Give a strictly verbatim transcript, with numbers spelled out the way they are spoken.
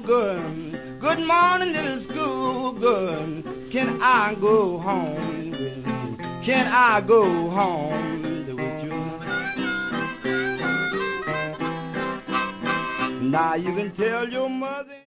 good. Good morning, little school good. Can I go home with you? Can I go home with you? Now you can tell your mother.